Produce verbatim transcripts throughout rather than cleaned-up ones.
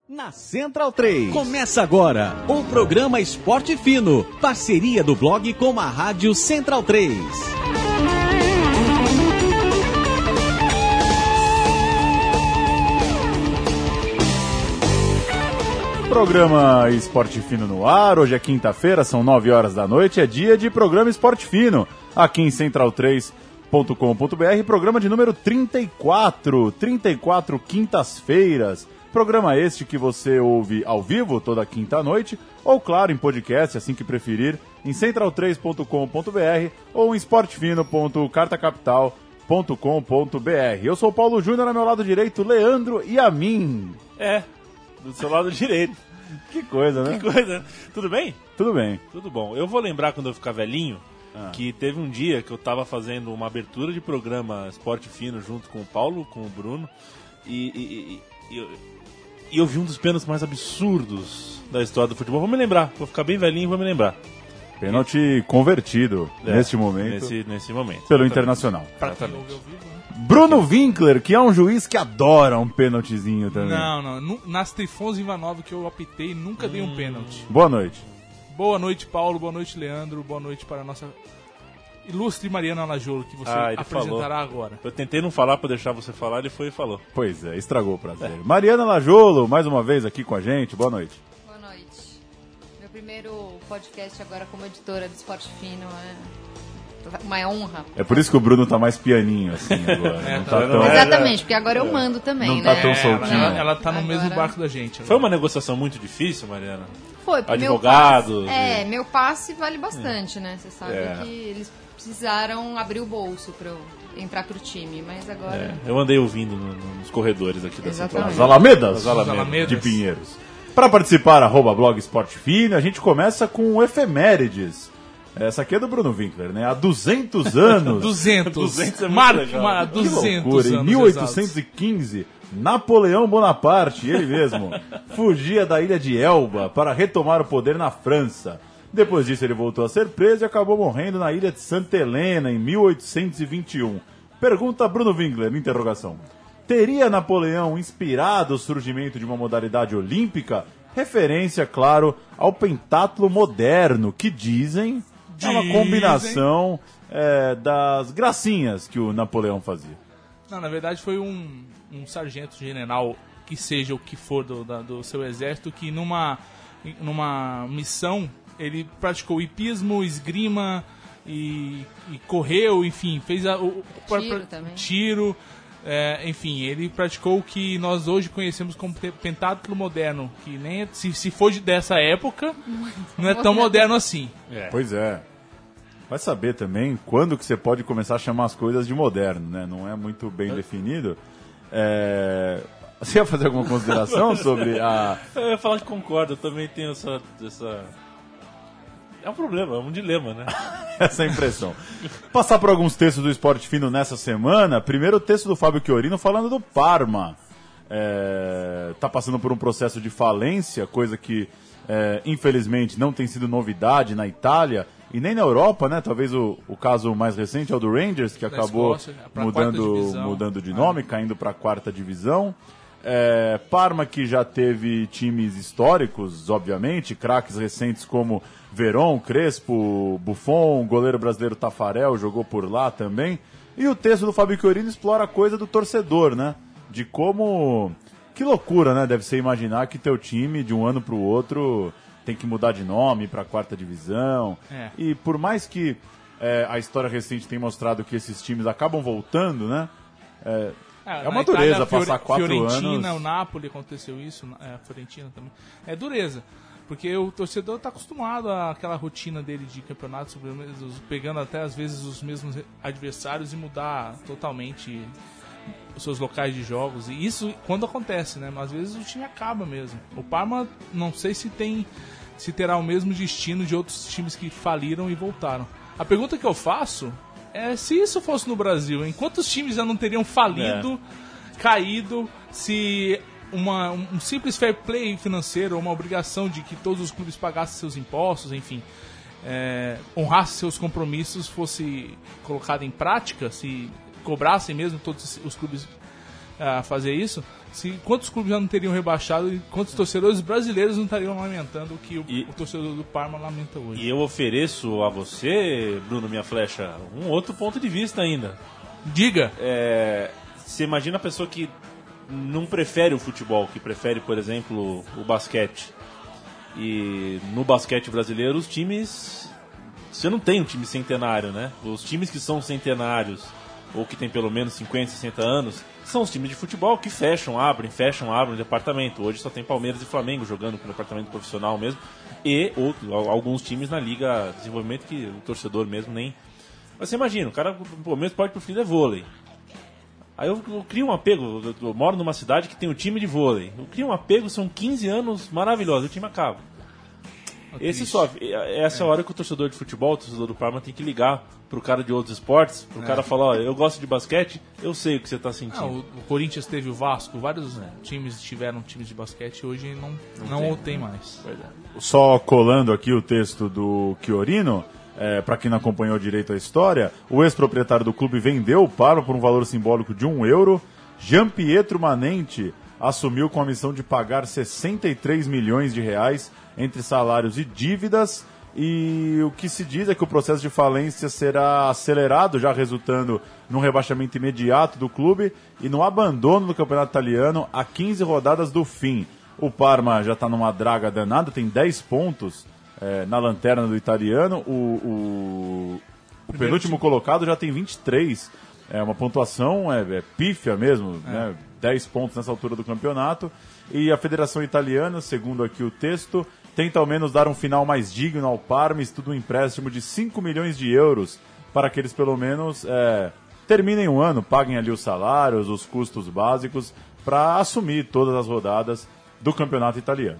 Na Central três. Começa agora o programa Esporte Fino, parceria do blog com a Rádio Central três. Programa Esporte Fino no ar, hoje é quinta-feira, são nove horas da noite, é dia de programa Esporte Fino, aqui em central três ponto com ponto b r, programa de número trinta e quatro, trinta e quatro quintas-feiras. Programa este que você ouve ao vivo toda quinta-noite, ou claro, em podcast, assim que preferir, em central três ponto com ponto b r ou em esportefino ponto carta capital ponto com ponto b r. Eu sou o Paulo Júnior, ao meu lado direito, Leandro e a mim. É, do seu lado direito. Que coisa, né? Que coisa. Tudo bem? Tudo bem. Tudo bom. Eu vou lembrar quando eu ficar velhinho, ah. que teve um dia que eu tava fazendo uma abertura de programa Esporte Fino junto com o Paulo, com o Bruno, e... e, e, e eu... E eu vi um dos pênaltis mais absurdos da história do futebol. Vou me lembrar, vou ficar bem velhinho e vou me lembrar. Pênalti convertido, é, neste momento. Nesse, nesse momento. Pelo Internacional. Exatamente. Bruno Winkler, que é um juiz que adora um pênaltizinho também. Não, não. Nas Trifons Ivanov que eu apitei, nunca hum. dei um pênalti. Boa noite. Boa noite, Paulo. Boa noite, Leandro. Boa noite para a nossa ilustre Mariana Lajolo, que você ah, apresentará falou. agora. Eu tentei não falar para deixar você falar, ele foi e falou. Pois é, estragou o prazer. É. Mariana Lajolo, mais uma vez aqui com a gente. Boa noite. Boa noite. Meu primeiro podcast agora como editora do Esporte Fino é uma honra. É por isso que o Bruno tá mais pianinho assim agora. é, tá tá tão... Exatamente, porque agora eu mando também, não né? Não tá tão soltinho. Ela, ela tá no agora... mesmo barco da gente. Agora. Foi uma negociação muito difícil, Mariana? Foi, advogados. Meu passe, é, e... meu passe vale bastante, né? Você sabe é. que eles precisaram abrir o bolso para eu entrar pro time, mas agora... É, eu andei ouvindo no, no, nos corredores aqui da Central. As Alamedas, As Alamedas, Alamedas de Pinheiros. Para participar, arroba blog Esporte Fino, a gente começa com o Efemérides. Essa aqui é do Bruno Winkler, né? Há duzentos anos... duzentos. duzentos é muito Mar... legal. Uma, duzentos que loucura, anos em mil oitocentos e quinze... Exatos. Napoleão Bonaparte, ele mesmo, fugia da ilha de Elba para retomar o poder na França. Depois disso ele voltou a ser preso e acabou morrendo na ilha de Santa Helena em mil oitocentos e vinte e um. Pergunta Bruno Winkler, interrogação. Teria Napoleão inspirado o surgimento de uma modalidade olímpica? Referência, claro, ao pentatlo moderno, que dizem, dizem. é uma combinação é, das gracinhas que o Napoleão fazia. Não, na verdade foi um, um sargento general, que seja o que for do, da, do seu exército, que numa, numa missão ele praticou hipismo, esgrima e, e correu, enfim, fez a, o, o tiro, pra, também. tiro é, enfim, ele praticou o que nós hoje conhecemos como pentatlo moderno, que nem é, se, se for dessa época, não é, não é tão moderno assim. É. Pois é. Vai saber também quando que você pode começar a chamar as coisas de moderno, né? Não é muito bem definido. É... Você ia fazer alguma consideração sobre a... Eu ia falar que concordo, eu também tenho essa... essa... É um problema, é um dilema, né? Essa é a impressão. Passar por alguns textos do Esporte Fino nessa semana. Primeiro o texto do Fábio Chiorino falando do Parma. É... Tá passando por um processo de falência, coisa que, é, infelizmente, não tem sido novidade na Itália. E nem na Europa, né? Talvez o, o caso mais recente é o do Rangers, que da acabou Escócia, mudando, mudando de nome, ah. caindo para a quarta divisão. É, Parma, que já teve times históricos, obviamente, craques recentes como Verón, Crespo, Buffon, o goleiro brasileiro Tafarel jogou por lá também. E o texto do Fábio Chiorino explora a coisa do torcedor, né? De como... Que loucura, né? Deve ser imaginar que teu time, de um ano para o outro... tem que mudar de nome para a quarta divisão. É. E por mais que é, a história recente tenha mostrado que esses times acabam voltando, né? É, é, é uma dureza Itália, passar quatro Fiorentina, anos... o Napoli aconteceu isso, é, a Fiorentina também. É dureza, porque o torcedor está acostumado àquela rotina dele de campeonatos, pegando até às vezes os mesmos adversários e mudar totalmente os seus locais de jogos. E isso quando acontece, né? Mas às vezes o time acaba mesmo. O Parma, não sei se tem... se terá o mesmo destino de outros times que faliram e voltaram. A pergunta que eu faço é se isso fosse no Brasil, em quantos times já não teriam falido, é. caído, se uma, um simples fair play financeiro, uma obrigação de que todos os clubes pagassem seus impostos, enfim, é, honrassem seus compromissos, fosse colocado em prática, se cobrassem mesmo todos os clubes a fazer isso, se, quantos clubes já não teriam rebaixado e quantos torcedores brasileiros não estariam lamentando o que o, E- o torcedor do Parma lamenta hoje. E eu ofereço a você, Bruno Minha Flecha, um outro ponto de vista ainda. Diga! É, você imagina a pessoa que não prefere o futebol, que prefere, por exemplo, o basquete. E no basquete brasileiro, os times... Você não tem um time centenário, né? Os times que são centenários, ou que tem pelo menos cinquenta, sessenta anos, são os times de futebol que fecham, abrem, fecham, abrem departamento. Hoje só tem Palmeiras e Flamengo jogando com o departamento profissional mesmo. E outro, alguns times na Liga de Desenvolvimento que o torcedor mesmo nem... Mas você imagina, o cara, o meu esporte preferido é vôlei. Aí eu, eu crio um apego, eu, eu moro numa cidade que tem um time de vôlei. Eu crio um apego, são quinze anos maravilhosos, o time acaba. Esse só, essa é a hora que o torcedor de futebol, o torcedor do Parma, tem que ligar pro cara de outros esportes, pro é. cara falar, ó, eu gosto de basquete, eu sei o que você tá sentindo. Ah, o, o Corinthians teve o Vasco, vários é. times tiveram times de basquete, hoje não, não, não tem, tem mais. Pois é. Só colando aqui o texto do Chiorino, é, para quem não acompanhou direito a história, o ex-proprietário do clube vendeu o Parma por um valor simbólico de um euro. Jean Pietro Manente assumiu com a missão de pagar sessenta e três milhões de reais entre salários e dívidas, e o que se diz é que o processo de falência será acelerado, já resultando num rebaixamento imediato do clube e no abandono do campeonato italiano a quinze rodadas do fim. O Parma já está numa draga danada, tem dez pontos é, na lanterna do italiano, o, o, o penúltimo colocado já tem vinte e três, é uma pontuação é, é pífia mesmo, é. né? dez pontos nessa altura do campeonato, e a Federação Italiana, segundo aqui o texto, tenta ao menos dar um final mais digno ao Parma, estuda um empréstimo de cinco milhões de euros para que eles pelo menos é, terminem o ano, paguem ali os salários, os custos básicos, para assumir todas as rodadas do campeonato italiano.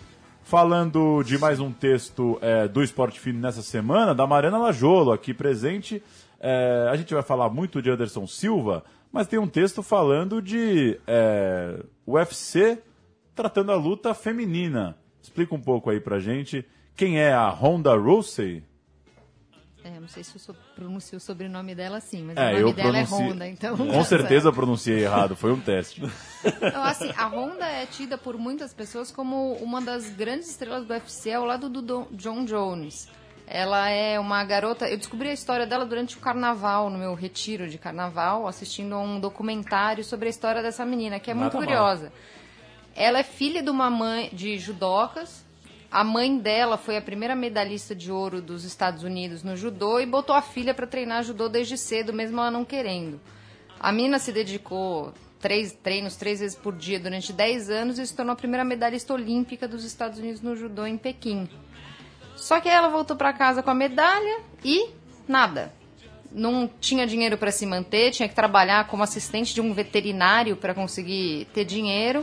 Falando de mais um texto é, do Esporte Fino nessa semana, da Mariana Lajolo, aqui presente, é, a gente vai falar muito de Anderson Silva, mas tem um texto falando de é, U F C tratando a luta feminina. Explica um pouco aí pra gente quem é a Ronda Rousey. É, não sei se eu pronunciei o sobrenome dela assim, mas é, o nome eu dela pronuncio... é Ronda, então... Com certeza eu pronunciei errado, foi um teste. Então, assim, a Ronda é tida por muitas pessoas como uma das grandes estrelas do U F C ao lado do Don, John Jones. Ela é uma garota... Eu descobri a história dela durante o carnaval, no meu retiro de carnaval, assistindo a um documentário sobre a história dessa menina, que é muito Nada curiosa. mal. Ela é filha de uma mãe de judocas. A mãe dela foi a primeira medalhista de ouro dos Estados Unidos no judô e botou a filha para treinar judô desde cedo, mesmo ela não querendo. A menina se dedicou três treinos três vezes por dia durante dez anos e se tornou a primeira medalhista olímpica dos Estados Unidos no judô em Pequim. Só que ela voltou para casa com a medalha e nada. Não tinha dinheiro para se manter, tinha que trabalhar como assistente de um veterinário para conseguir ter dinheiro.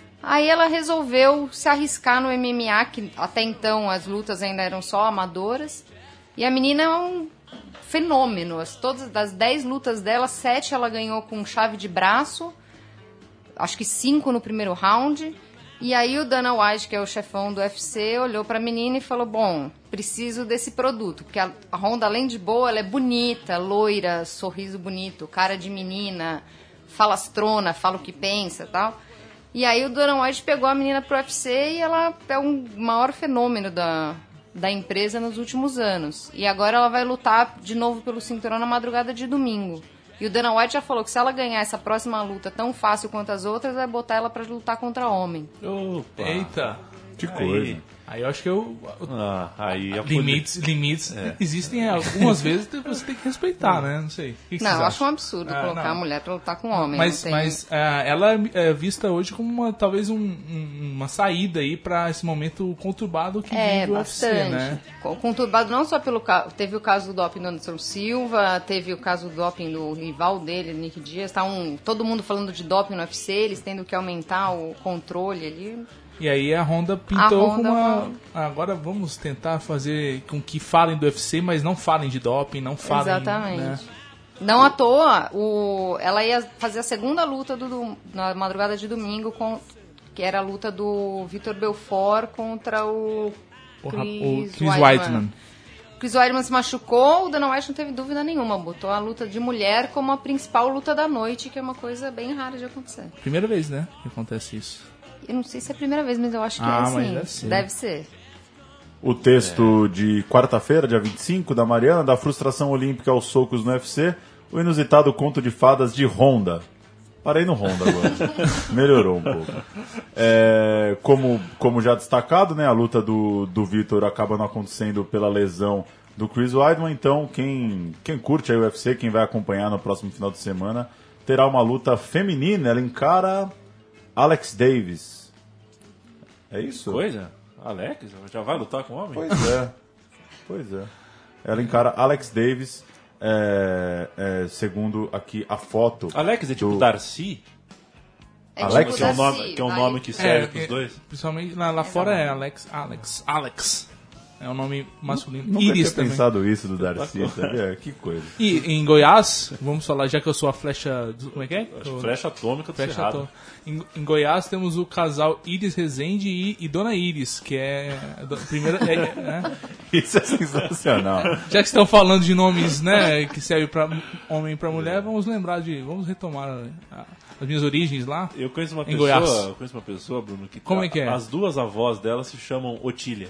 Aí ela resolveu se arriscar no M M A, que até então as lutas ainda eram só amadoras. E a menina é um fenômeno. As, todas das dez lutas dela, sete ela ganhou com chave de braço. Acho que cinco no primeiro round. E aí o Dana White, que é o chefão do U F C, olhou pra menina e falou, bom, preciso desse produto. Porque a, a Ronda, além de boa, ela é bonita, loira, sorriso bonito, cara de menina, falastrona, fala o que pensa e tal. E aí o Dana White pegou a menina pro U F C e ela é o maior fenômeno da, da empresa nos últimos anos. E agora ela vai lutar de novo pelo cinturão na madrugada de domingo. E o Dana White já falou que se ela ganhar essa próxima luta tão fácil quanto as outras, vai botar ela pra lutar contra homem. Opa. Eita! Que coisa. Aí, aí eu acho que eu... Ah, aí a limites limites é. existem algumas vezes você tem que respeitar, né? Não sei. O que que não, eu vocês acho um absurdo ah, colocar não. a mulher pra lutar com homem. Mas, tem... mas uh, ela é vista hoje como uma, talvez um, um, uma saída aí pra esse momento conturbado que é, vive o U F C, bastante. né? Conturbado não só pelo caso... Teve o caso do doping do Anderson Silva, teve o caso do doping do rival dele, Nick Diaz. Tá um, todo mundo falando de doping no U F C, eles tendo que aumentar o controle ali... E aí a Honda pintou a Honda com uma... Agora vamos tentar fazer com que falem do U F C, mas não falem de doping, não falem... Exatamente. Né? Não à toa, o... ela ia fazer a segunda luta do, do... na madrugada de domingo, com... que era a luta do Vitor Belfort contra o O, Chris, o Chris Weidman. Weidman. Chris Weidman se machucou, o Dana White não teve dúvida nenhuma. Botou a luta de mulher como a principal luta da noite, que é uma coisa bem rara de acontecer. Primeira vez, né, que acontece isso. Eu não sei se é a primeira vez, mas eu acho que Ah, é mas sim. deve ser. Deve ser. O texto de quarta-feira, dia vinte e cinco, da Mariana, da frustração olímpica aos socos no U F C, o inusitado conto de fadas de Honda. Parei no Honda agora. Melhorou um pouco. É, como, como já destacado, né, a luta do, do Vitor acaba não acontecendo pela lesão do Chris Weidman, então quem, quem curte a U F C, quem vai acompanhar no próximo final de semana, terá uma luta feminina, ela encara Alex Davis. É isso? Coisa? Alex? Já vai lutar com o homem? Pois é. Pois é. Ela encara Alex Davis, é, é, segundo aqui a foto. Alex é tipo do... Darcy? É Alex, tipo Que é um Darcy, nome que, é um vai. nome que serve É, pros é, dois? Principalmente lá, lá fora é Alex, Alex, Alex. É um nome masculino. Nunca Iris tinha também. pensado isso do Darcy, sabia? Que coisa. E em Goiás, vamos falar, já que eu sou a flecha... do- Como é que é? O- Flecha atômica do Flecha Cerrado. atô- Em, em Goiás temos o casal Iris Rezende e, e Dona Iris, que é... a do- Primeira, é, é, né? Isso é sensacional. Já que estão falando de nomes, né, que servem para homem e para mulher, vamos lembrar de... Vamos retomar a- as minhas origens lá. Eu conheço uma Em pessoa, Goiás. eu conheço uma pessoa, Bruno, que Como tá- é que é? as duas avós dela se chamam Otília.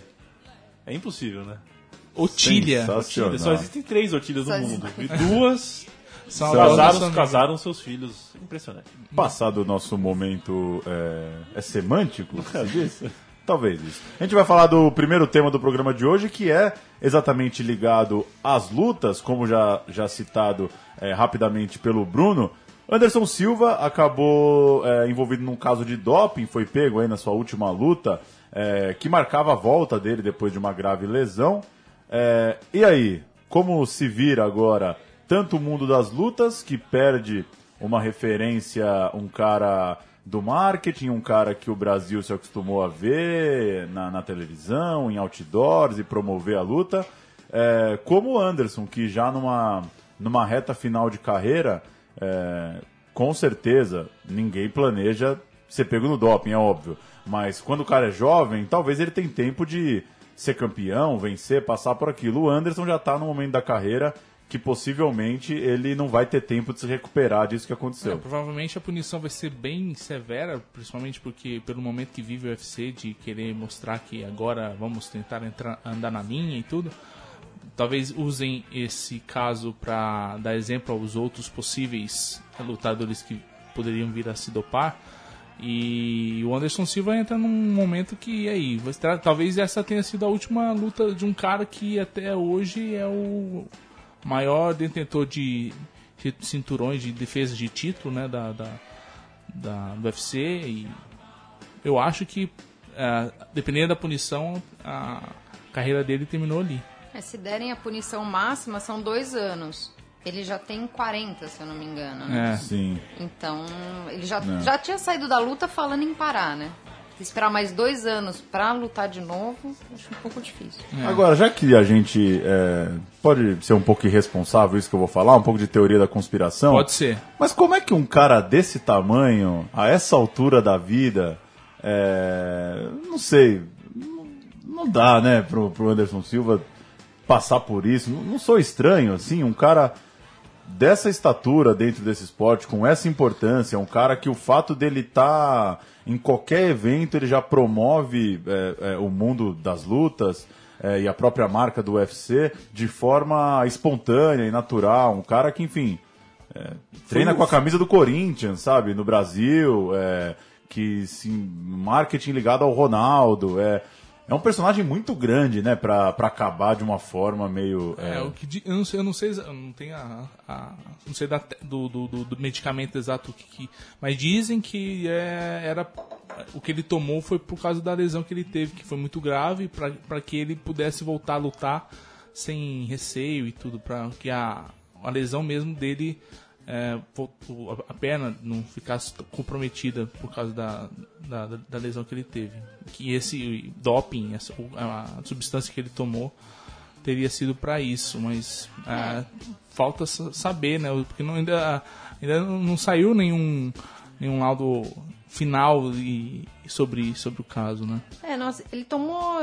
É impossível, né? Otília. Sensacional. Otília. Só existem três Otílias no Só mundo. existem. E duas São casaram, avós- casaram seus filhos. Impressionante. Passado o nosso momento é, é semântico, se diz? Talvez isso. A gente vai falar do primeiro tema do programa de hoje, que é exatamente ligado às lutas, como já, já citado é, rapidamente pelo Bruno. Anderson Silva acabou é, envolvido num caso de doping, foi pego aí na sua última luta, é, que marcava a volta dele depois de uma grave lesão. É, e aí, como se vira agora tanto o mundo das lutas, que perde uma referência, um cara do marketing, um cara que o Brasil se acostumou a ver na, na televisão, em outdoors e promover a luta, é, como o Anderson, que já numa, numa reta final de carreira, é, com certeza ninguém planeja ser pego no doping, é óbvio, mas quando o cara é jovem, talvez ele tenha tempo de ser campeão, vencer, passar por aquilo. O Anderson já está no momento da carreira que possivelmente ele não vai ter tempo de se recuperar disso que aconteceu. É, provavelmente a punição vai ser bem severa, principalmente porque pelo momento que vive o U F C, de querer mostrar que agora vamos tentar entrar, andar na linha e tudo. Talvez usem esse caso para dar exemplo aos outros possíveis lutadores que poderiam vir a se dopar. E o Anderson Silva entra num momento que aí, vai estar- talvez essa tenha sido a última luta de um cara que até hoje é o maior detentor de, de cinturões de defesa de título, né, da, da, da- do U F C. E eu acho que, é, dependendo da punição, a carreira dele terminou ali. É, se derem a punição máxima, são dois anos. Ele já tem quarenta, se eu não me engano. Né? É. Sim. Então, ele já, Não. já tinha saído da luta falando em parar, né? Esperar mais dois anos pra lutar de novo, acho um pouco difícil. Agora, já que a gente é, pode ser um pouco irresponsável isso que eu vou falar, um pouco de teoria da conspiração. Pode ser. Mas como é que um cara desse tamanho, a essa altura da vida, é, não sei, não, não dá, né, pro, pro Anderson Silva passar por isso. Não, não sou estranho, assim, um cara dessa estatura dentro desse esporte, com essa importância, um cara que o fato dele estar em qualquer evento, ele já promove é, é, o mundo das lutas é, e a própria marca do U F C de forma espontânea e natural. Um cara que, enfim, é, treina com a camisa do Corinthians, sabe, no Brasil, é, que sim, marketing ligado ao Ronaldo, é... É um personagem muito grande, né, pra, pra acabar de uma forma meio... É, é, o que di- eu não sei, eu não sei, eu não tenho a, a não sei da, te- do, do, do- do medicamento exato que, que- mas dizem que é, era o que ele tomou foi por causa da lesão que ele teve, que foi muito grave, para que ele pudesse voltar a lutar sem receio e tudo, para que a, a lesão mesmo dele, é, voltou- a, a perna não ficasse comprometida por causa da, da, da lesão que ele teve. Que esse doping, essa, a, a substância que ele tomou, teria sido para isso, mas ah, falta sa- saber, né? Porque não, ainda, ainda não saiu nenhum, nenhum laudo final e, sobre, sobre o caso, né? É, nossa, ele tomou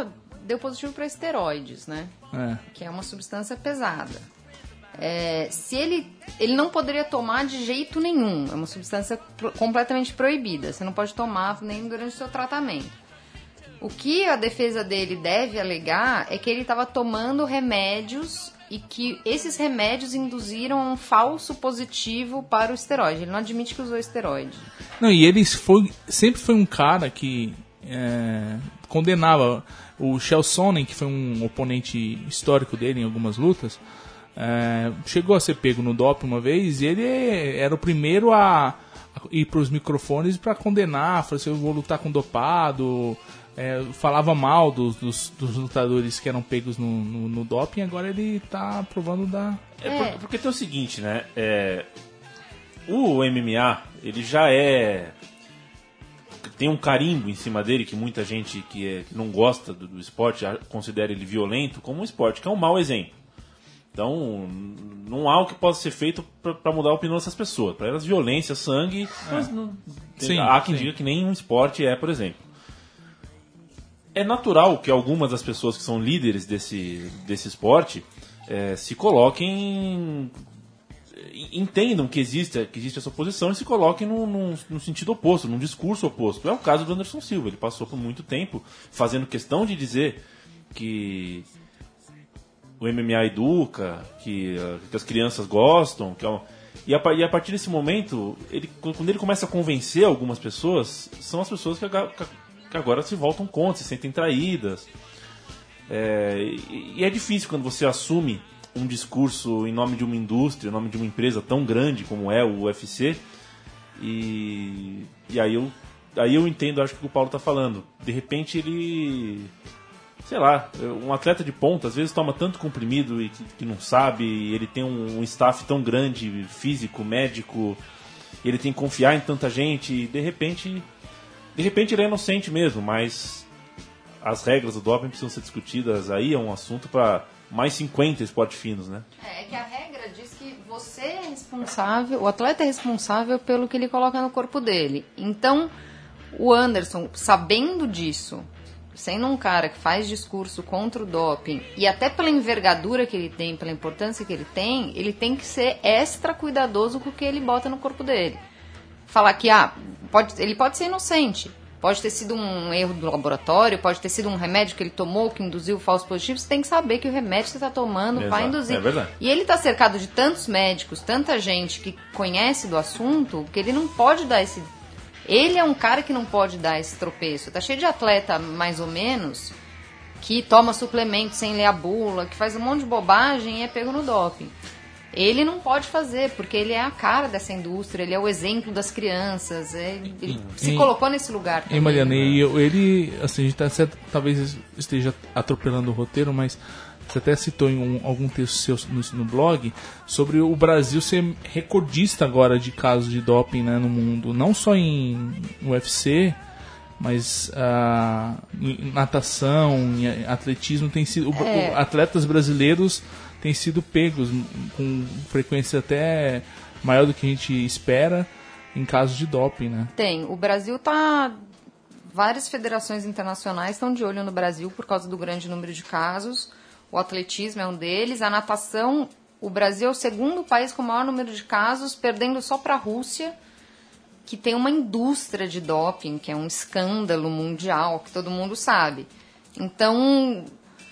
deu positivo para esteroides, né? É. Que é uma substância pesada. É, se ele, ele não poderia tomar de jeito nenhum, é uma substância pro, completamente proibida, você não pode tomar nem durante o seu tratamento. O que a defesa dele deve alegar é que ele estava tomando remédios e que esses remédios induziram um falso positivo para o esteroide. Ele não admite que usou esteroide. Não, e ele foi, sempre foi um cara que é, condenava o Chael Sonnen, que foi um oponente histórico dele em algumas lutas. É, chegou a ser pego no doping uma vez e ele era o primeiro a, a ir para os microfones para condenar, falou assim, eu vou lutar com dopado, é, falava mal dos, dos, dos lutadores que eram pegos no, no, no doping, agora ele está provando da... É, por, porque tem o seguinte, né, é, o M M A, ele já é... tem um carimbo em cima dele que muita gente que, é, que não gosta do, do esporte já considera ele violento como um esporte, que é um mau exemplo. Então, não há o que possa ser feito para mudar a opinião dessas pessoas. Para elas, violência, sangue, mas não, Sim, há quem sim. diga que nem um esporte é, por exemplo. É natural que algumas das pessoas que são líderes desse, desse esporte é, se coloquem, entendam que existe, que existe essa oposição e se coloquem no, no, no sentido oposto, num discurso oposto. É o caso do Anderson Silva. Ele passou por muito tempo fazendo questão de dizer que o M M A educa, que, que as crianças gostam, que é um, e, a, e a partir desse momento, ele, quando ele começa a convencer algumas pessoas, são as pessoas que, que agora se voltam contra, se sentem traídas. É, e, e é difícil quando você assume um discurso em nome de uma indústria, em nome de uma empresa tão grande como é o U F C, e, e aí, eu, aí eu entendo, acho que o que o Paulo está falando. De repente ele... sei lá, um atleta de ponta às vezes toma tanto comprimido e que, que não sabe, e ele tem um, um staff tão grande, físico, médico, ele tem que confiar em tanta gente, e de repente, de repente ele é inocente mesmo, mas as regras do doping precisam ser discutidas, aí é um assunto para mais cinquenta esportes finos, né? É que a regra diz que você é responsável, o atleta é responsável pelo que ele coloca no corpo dele. Então, o Anderson, sabendo disso, sendo um cara que faz discurso contra o doping, e até pela envergadura que ele tem, pela importância que ele tem, ele tem que ser extra cuidadoso com o que ele bota no corpo dele. Falar que ah, pode, ele pode ser inocente, pode ter sido um erro do laboratório, pode ter sido um remédio que ele tomou que induziu o falso positivo, você tem que saber que o remédio que você está tomando Exato, vai induzir. é verdade. E ele está cercado de tantos médicos, tanta gente que conhece do assunto, que ele não pode dar esse... Ele é um cara que não pode dar esse tropeço. Tá cheio de atleta, mais ou menos, que toma suplemento sem ler a bula, que faz um monte de bobagem e é pego no doping. Ele não pode fazer, porque ele é a cara dessa indústria, ele é o exemplo das crianças, é, ele se E- colocou nesse lugar também. E Mariana, e eu- ele, assim, a gente tá certo, talvez esteja atropelando o roteiro, mas você até citou em um- algum texto seu no, no blog sobre o Brasil ser recordista agora de casos de doping, né, no mundo, não só em U F C, mas ah, em natação, em atletismo, tem sido, o- É. o- atletas brasileiros têm sido pegos com frequência até maior do que a gente espera em casos de doping, né? Tem. O Brasil tá... Várias federações internacionais estão de olho no Brasil por causa do grande número de casos. O atletismo é um deles. A natação, o Brasil é o segundo país com o maior número de casos, perdendo só para a Rússia, que tem uma indústria de doping, que é um escândalo mundial, que todo mundo sabe. Então,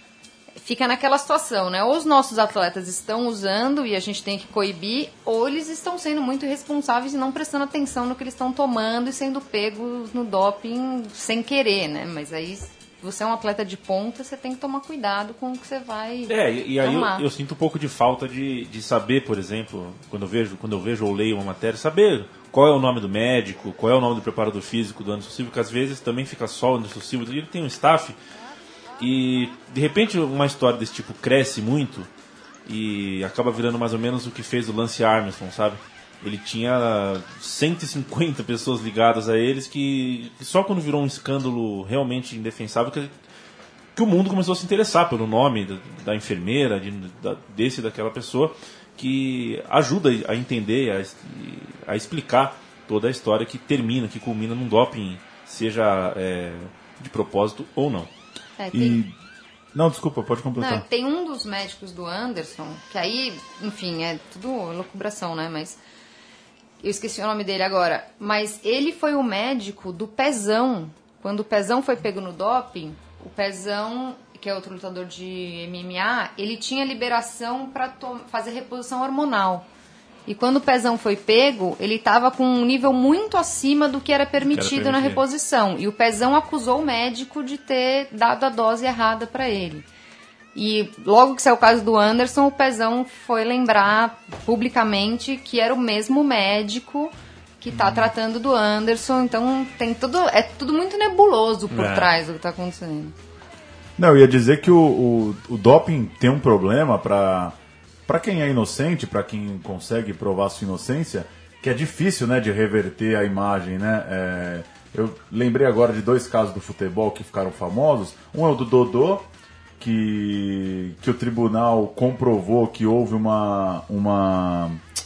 fica naquela situação, né? Ou os nossos atletas estão usando e a gente tem que coibir, ou eles estão sendo muito irresponsáveis e não prestando atenção no que eles estão tomando e sendo pegos no doping sem querer, né? Mas aí, você é um atleta de ponta, você tem que tomar cuidado com o que você vai É, e, e aí eu, tomar. eu sinto um pouco de falta de, de saber, por exemplo, quando eu, vejo, quando eu vejo ou leio uma matéria, saber qual é o nome do médico, qual é o nome do preparador físico do Anderson Silva, que às vezes também fica só o Anderson Silva, ele tem um staff, e de repente uma história desse tipo cresce muito e acaba virando mais ou menos o que fez o Lance Armstrong, sabe? Ele tinha cento e cinquenta pessoas ligadas a eles que só quando virou um escândalo realmente indefensável que, que o mundo começou a se interessar pelo nome da, da enfermeira, de, da, desse e daquela pessoa, que ajuda a entender, a, a explicar toda a história que termina, que culmina num doping, seja é, de propósito ou não. É, tem- E Não, desculpa, pode completar. Não, tem um dos médicos do Anderson, que aí, enfim, é tudo elucubração, né? Mas eu esqueci o nome dele agora. Mas ele foi o médico do Pezão. Quando o Pezão foi pego no doping, o Pezão, que é outro lutador de M M A, ele tinha liberação para fazer reposição hormonal. E quando o Pezão foi pego, ele estava com um nível muito acima do que era permitido, que era permitido na reposição. E o Pezão acusou o médico de ter dado a dose errada para ele. E logo que saiu o caso do Anderson, o Pezão foi lembrar publicamente que era o mesmo médico que está hum. tratando do Anderson. Então tem tudo, é tudo muito nebuloso por é. trás do que está acontecendo. Não, eu ia dizer que o, o, o doping tem um problema para... Para quem é inocente, para quem consegue provar sua inocência, que é difícil, né, de reverter a imagem, né? É, eu lembrei agora de dois casos do futebol que ficaram famosos. Um é o do Dodô, que, que o tribunal comprovou que houve uma, uma,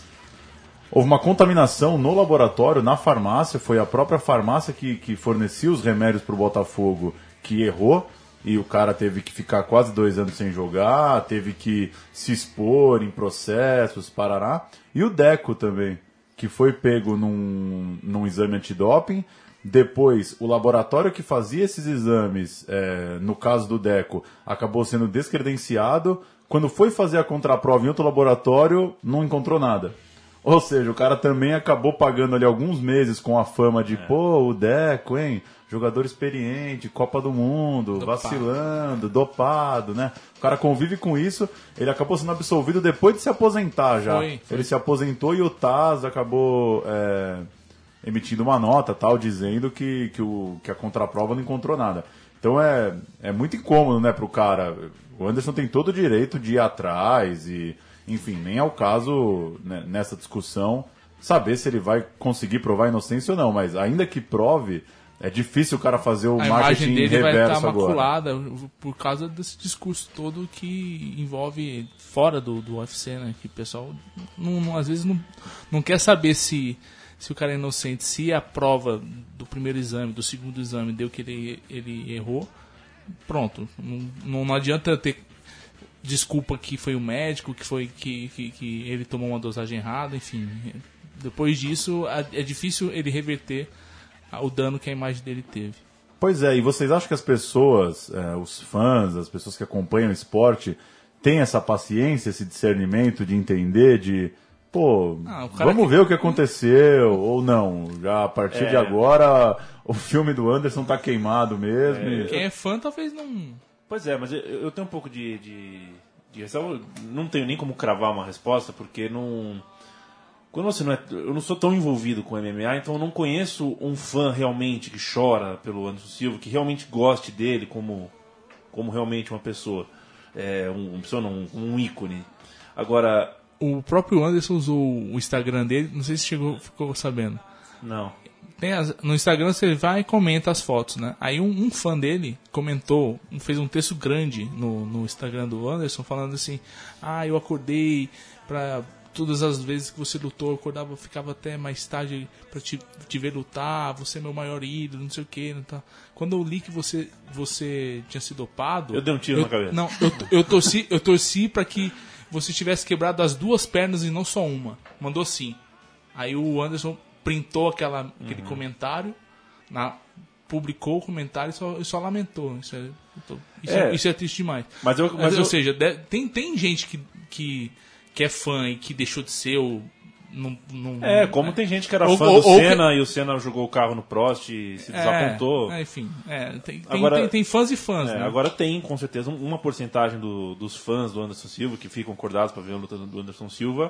houve uma contaminação no laboratório, na farmácia. Foi a própria farmácia que, que fornecia os remédios para o Botafogo que errou. E o cara teve que ficar quase dois anos sem jogar, teve que se expor em processos, parará. E o Deco também, que foi pego num, num exame antidoping. Depois, o laboratório que fazia esses exames, é, no caso do Deco, acabou sendo descredenciado. Quando foi fazer a contraprova em outro laboratório, não encontrou nada. Ou seja, o cara também acabou pagando ali alguns meses com a fama de, é. pô, o Deco, hein? Jogador experiente, Copa do Mundo, dopado. vacilando, dopado, né? O cara convive com isso, ele acabou sendo absolvido depois de se aposentar já. Foi, foi. Ele se aposentou e o Taz acabou é, emitindo uma nota, tal, dizendo que, que, o, que a contraprova não encontrou nada. Então é, é muito incômodo, né, pro cara. O Anderson tem todo o direito de ir atrás e, enfim, nem é o caso, né, nessa discussão saber se ele vai conseguir provar a inocência ou não, mas ainda que prove... É difícil o cara fazer o a marketing imagem dele reverso vai estar maculada agora. Por causa desse discurso todo que envolve fora do, do U F C, né? Que o pessoal não, não, às vezes não, não quer saber se, se o cara é inocente, se a prova do primeiro exame, do segundo exame deu que ele, ele errou. Pronto, não, não adianta ter desculpa que foi o médico, que foi que, que, que ele tomou uma dosagem errada, enfim. Depois disso é difícil ele reverter o dano que a imagem dele teve. Pois é, e vocês acham que as pessoas, é, os fãs, as pessoas que acompanham o esporte, têm essa paciência, esse discernimento de entender, de, pô, ah, vamos que... ver o que aconteceu, ou não, já a partir é. de agora o filme do Anderson tá queimado mesmo. É. E... Quem é fã talvez não... Pois é, mas eu, eu tenho um pouco de... de, de... Não tenho nem como cravar uma resposta, porque não... Quando você não é, eu não sou tão envolvido com M M A, então eu não conheço um fã realmente que chora pelo Anderson Silva, que realmente goste dele como, como realmente uma pessoa, é, um, uma pessoa não, um ícone. Agora, o próprio Anderson usou o Instagram dele, não sei se chegou, ficou sabendo. Não. Tem as, no Instagram você vai e comenta as fotos, né? Aí um, um fã dele comentou, fez um texto grande no, no Instagram do Anderson falando assim: ah, eu acordei pra... Todas as vezes que você lutou, eu acordava, ficava até mais tarde pra te, te ver lutar, você é meu maior ídolo, não sei o que. Tá. Quando eu li que você, você tinha sido dopado... Eu dei um tiro eu, na cabeça. Não, eu, eu torci, eu torci pra que você tivesse quebrado as duas pernas e não só uma. Mandou sim. Aí o Anderson printou aquela, aquele uhum. comentário, na, publicou o comentário e só, só lamentou. Isso é, isso é. É, isso é triste demais. Mas eu, mas mas, eu... Ou seja, de, tem, tem gente que... que que é fã e que deixou de ser o... Não, não, é, como é. tem gente que era ou, fã ou, do ou Senna que... e o Senna jogou o carro no Prost e se desapontou. É, enfim, é, tem, tem, agora, tem, tem fãs e fãs. É, né? Agora tem, com certeza, uma porcentagem do, dos fãs do Anderson Silva que ficam acordados para ver a luta do Anderson Silva.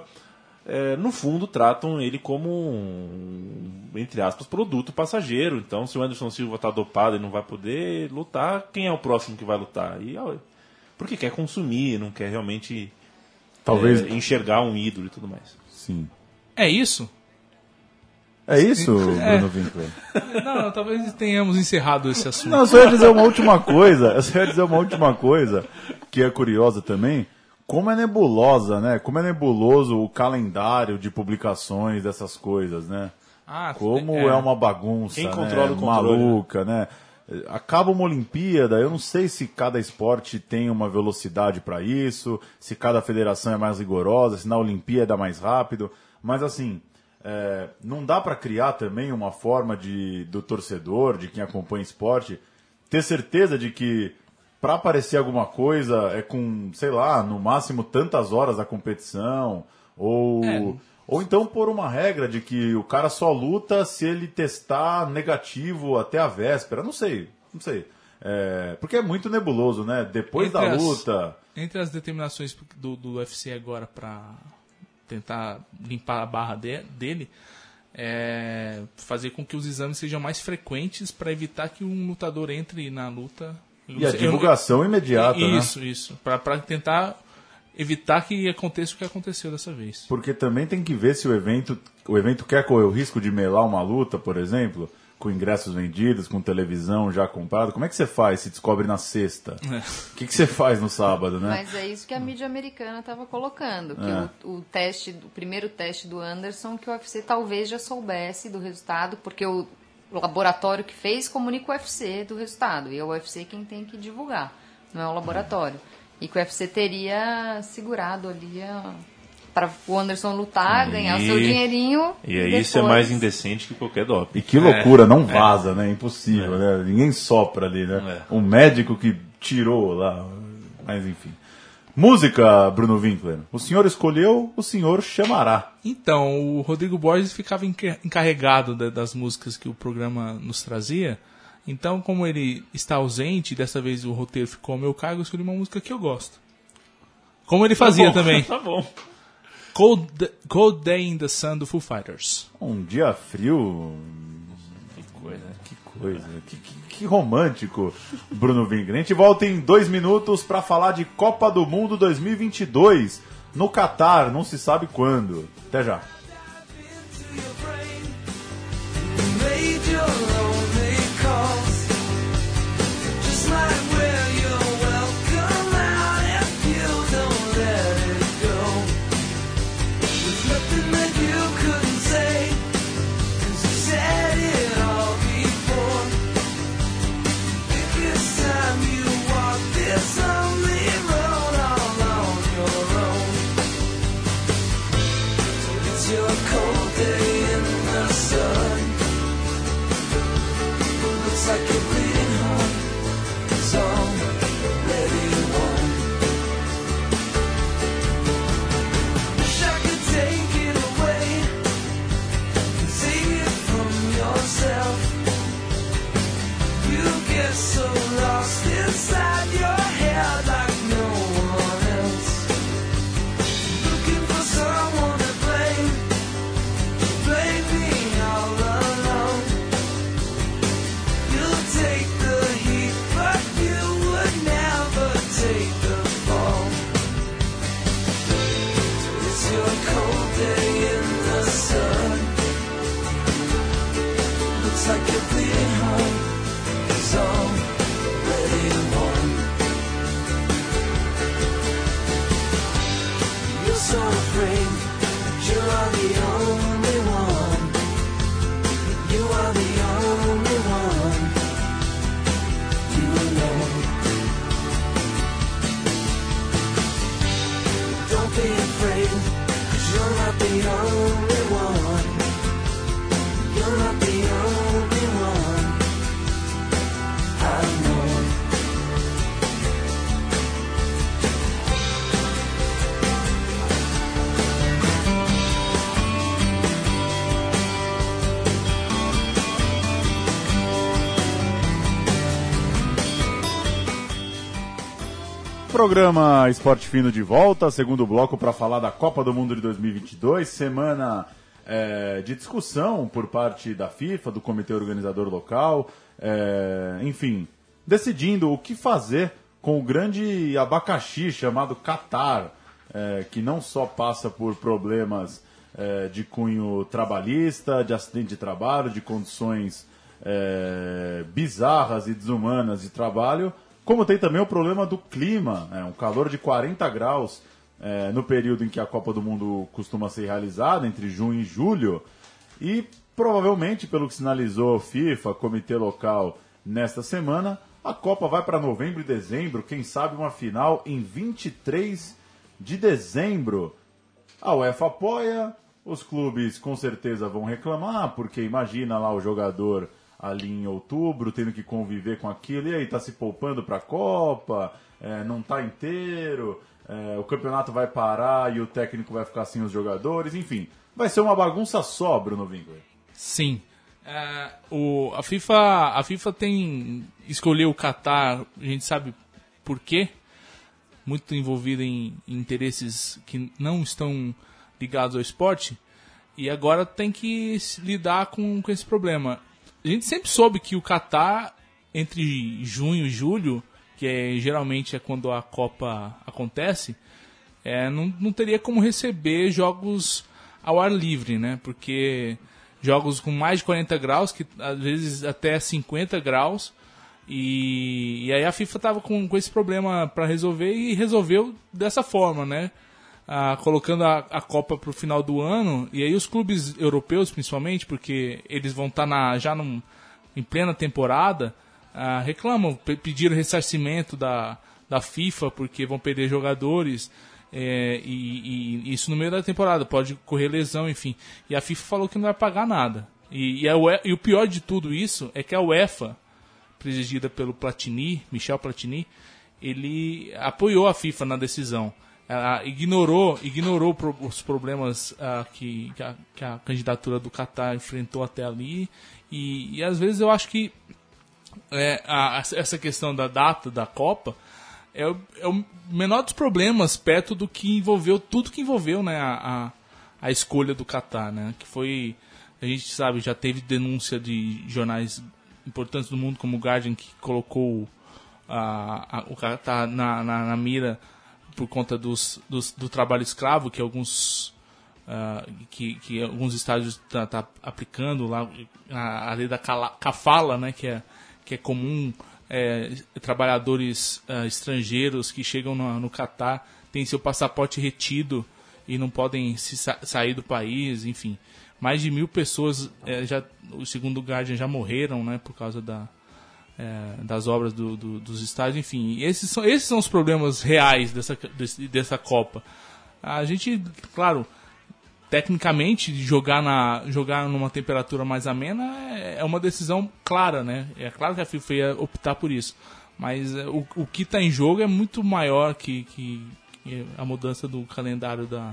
É, no fundo, tratam ele como um, entre aspas, produto passageiro. Então, se o Anderson Silva está dopado e não vai poder lutar, quem é o próximo que vai lutar? E, ó, porque quer consumir, não quer realmente... Talvez é, enxergar um ídolo e tudo mais. Sim. É isso? É isso, Bruno é. Winkler? Não, talvez tenhamos encerrado esse assunto. Não, eu só ia dizer uma última coisa. Eu só ia dizer uma última coisa, que é curiosa também. Como é nebulosa, né? Como é nebuloso o calendário de publicações dessas coisas, né? Ah, Como é, é uma bagunça, Quem né? controla o controle, maluca, né? acaba uma Olimpíada, eu não sei se cada esporte tem uma velocidade para isso, se cada federação é mais rigorosa, se na Olimpíada é mais rápido, mas assim, é, não dá para criar também uma forma de, do torcedor, de quem acompanha esporte, ter certeza de que para aparecer alguma coisa é com, sei lá, no máximo tantas horas da competição, ou... É. Ou então pôr uma regra de que o cara só luta se ele testar negativo até a véspera. Não sei, não sei. É, porque é muito nebuloso, né? Depois Entre da as- luta... Entre as determinações do, do U F C agora para tentar limpar a barra de- dele, é fazer com que os exames sejam mais frequentes para evitar que um lutador entre na luta. E a divulgação imediata, né? Isso, isso. Para tentar evitar que aconteça o que aconteceu dessa vez. Porque também tem que ver se o evento, o evento quer correr o risco de melar uma luta, por exemplo, com ingressos vendidos, com televisão já comprada. Como é que você faz se descobre na sexta? O É. que, que você faz no sábado, né? Mas é isso que a mídia americana estava colocando, que É. o, o teste, o primeiro teste do Anderson, que o U F C talvez já soubesse do resultado, porque o laboratório que fez comunica o U F C do resultado, e é o U F C quem tem que divulgar, não é o laboratório. E que o U F C teria segurado ali para o Anderson lutar, E- ganhar o seu dinheirinho. E aí depois... isso é mais indecente que qualquer doping. E que loucura, não vaza, né? Impossível, né? Ninguém sopra ali, né? É. Um médico que tirou lá, mas enfim. Música, Bruno Winkler. O senhor escolheu, o senhor chamará. Então, o Rodrigo Borges ficava enca- encarregado da- das músicas que o programa nos trazia. Então, como ele está ausente, e dessa vez o roteiro ficou ao meu cargo, eu escolhi uma música que eu gosto. Como ele fazia Tá bom, também. Tá bom. Cold, Cold Day in the Sun do Foo Fighters. Um dia frio. Que coisa. Que coisa. Que, que, que romântico, Bruno Winkler. A gente volta em dois minutos para falar de Copa do Mundo dois mil e vinte e dois no Catar, não se sabe quando. Até já. Programa Esporte Fino de volta, segundo bloco para falar da Copa do Mundo de dois mil e vinte e dois, semana é, de discussão por parte da FIFA, do comitê organizador local, é, enfim, decidindo o que fazer com o grande abacaxi chamado Catar, é, que não só passa por problemas é, de cunho trabalhista, de acidente de trabalho, de condições é, bizarras e desumanas de trabalho, como tem também o problema do clima, é, um calor de quarenta graus é, no período em que a Copa do Mundo costuma ser realizada, entre junho e julho, e provavelmente, pelo que sinalizou FIFA, comitê local nesta semana. A Copa vai para novembro e dezembro, quem sabe uma final em vinte e três de dezembro. A UEFA apoia, os clubes com certeza vão reclamar, porque imagina lá o jogador ali em outubro tendo que conviver com aquilo, e aí tá se poupando para a Copa, é, não tá inteiro, é, o campeonato vai parar e o técnico vai ficar sem os jogadores, enfim, vai ser uma bagunça só, Bruno Winkler. Sim. É, o, a, FIFA, a FIFA tem escolheu o Catar, a gente sabe por quê, muito envolvida em, em interesses que não estão ligados ao esporte, e agora tem que lidar com, com esse problema. A gente sempre soube que o Catar, entre junho e julho, que é, geralmente é quando a Copa acontece, é, não, não teria como receber jogos ao ar livre, né? Porque jogos com mais de quarenta graus, que às vezes até cinquenta graus, e, e aí a FIFA estava com, com esse problema para resolver e resolveu dessa forma, né? Ah, colocando a, a Copa para o final do ano, e aí os clubes europeus principalmente, porque eles vão estar tá já num, em plena temporada, ah, reclamam, pe- pediram ressarcimento da, da FIFA porque vão perder jogadores, é, e, e isso no meio da temporada, pode correr lesão, enfim. E a FIFA falou que não vai pagar nada. E, e, a UE, e o pior de tudo isso é que a UEFA, presidida pelo Platini, Michel Platini, ele apoiou a FIFA na decisão. Ela ignorou, ignorou pro, os problemas uh, que, que, a, que a candidatura do Catar enfrentou até ali, e, e às vezes eu acho que é, a, essa questão da data da Copa é o, é o menor dos problemas perto do que envolveu, tudo que envolveu, né, a, a, a escolha do Catar, né, que foi, a gente sabe, já teve denúncia de jornais importantes do mundo como o Guardian, que colocou a, a, o Catar na, na, na mira por conta dos, dos, do trabalho escravo que alguns, uh, que, que alguns estados tá, tá aplicando lá, a, a lei da kafala, né, que é, que é comum, é, trabalhadores uh, estrangeiros que chegam no, no Catar, têm seu passaporte retido e não podem se sa- sair do país, enfim. Mais de mil pessoas, é, já, o segundo Guardian, já morreram, né, por causa da É, das obras do, do, dos estádios, enfim. Esses são, esses são os problemas reais dessa, desse, dessa Copa. A gente, claro, tecnicamente, jogar, na, jogar numa temperatura mais amena é, é uma decisão clara, né? É claro que a FIFA ia optar por isso. Mas é, o, o que está em jogo é muito maior que, que, que a mudança do calendário da,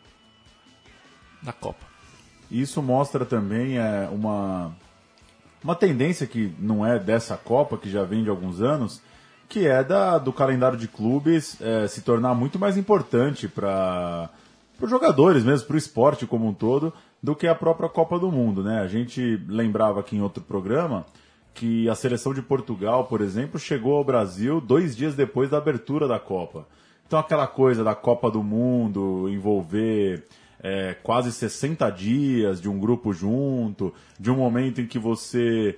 da Copa. Isso mostra também é, uma... Uma tendência que não é dessa Copa, que já vem de alguns anos, que é da, do calendário de clubes é, se tornar muito mais importante para os jogadores mesmo, para o esporte como um todo, do que a própria Copa do Mundo, né? A gente lembrava aqui em outro programa que a seleção de Portugal, por exemplo, chegou ao Brasil dois dias depois da abertura da Copa. Então aquela coisa da Copa do Mundo envolver... É, quase sessenta dias de um grupo junto, de um momento em que você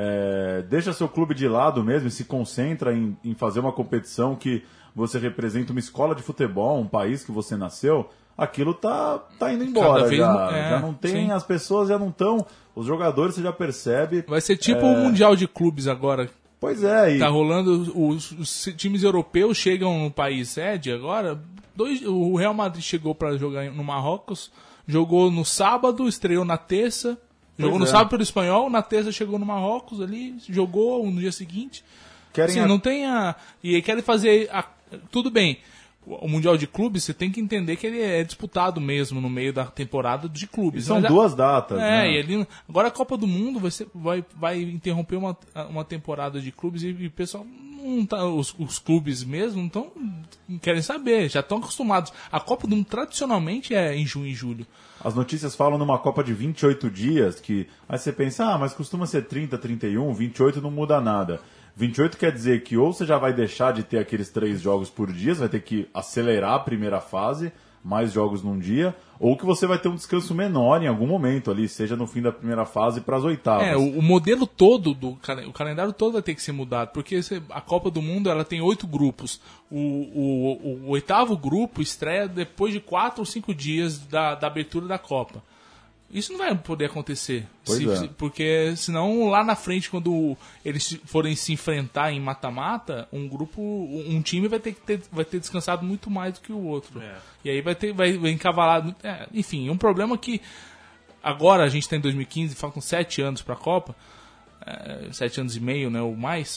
é, deixa seu clube de lado mesmo e se concentra em, em fazer uma competição que você representa uma escola de futebol, um país que você nasceu, aquilo tá, tá indo embora. Cada vez já, é, já não tem, sim. As pessoas já não estão, os jogadores você já percebe. Vai ser tipo o é... Mundial de Clubes agora. Pois é. E... Tá rolando, os, os times europeus chegam no país sede agora. Dois, o Real Madrid chegou para jogar no Marrocos, jogou no sábado, estreou na terça, pois jogou é. no sábado pelo Espanhol, na terça chegou no Marrocos ali, jogou no dia seguinte. Querem Sim, a... não tem a... E querem fazer... A, tudo bem, o Mundial de Clubes, você tem que entender que ele é disputado mesmo no meio da temporada de clubes. E são Mas, duas datas, é, né? E ele, agora a Copa do Mundo vai, ser, vai, vai interromper uma, uma temporada de clubes e o pessoal... Não tá, os, os clubes mesmo não, tão, não querem saber, já estão acostumados. A Copa do Mundo tradicionalmente é em junho e julho. As notícias falam numa Copa de vinte e oito dias, que aí você pensa, ah, mas costuma ser trinta, trinta e um, vinte e oito não muda nada. vinte e oito quer dizer que ou você já vai deixar de ter aqueles três jogos por dia, você vai ter que acelerar a primeira fase, mais jogos num dia, ou que você vai ter um descanso menor em algum momento ali, seja no fim da primeira fase para as oitavas. É, o, o modelo todo, do o calendário todo vai ter que ser mudado, porque a Copa do Mundo ela tem oito grupos. O, o, o, o oitavo grupo estreia depois de quatro ou cinco dias da, da abertura da Copa. Isso não vai poder acontecer. Pois Se- é. se- porque senão lá na frente, quando eles forem se enfrentar em mata-mata, um grupo, um time vai ter que ter, vai ter descansado muito mais do que o outro. É. E aí vai ter, vai, vai encavalar. muito- é, enfim, um problema que agora a gente está em dois mil e quinze, faltam sete anos para a Copa, é, sete anos e meio, né, ou mais.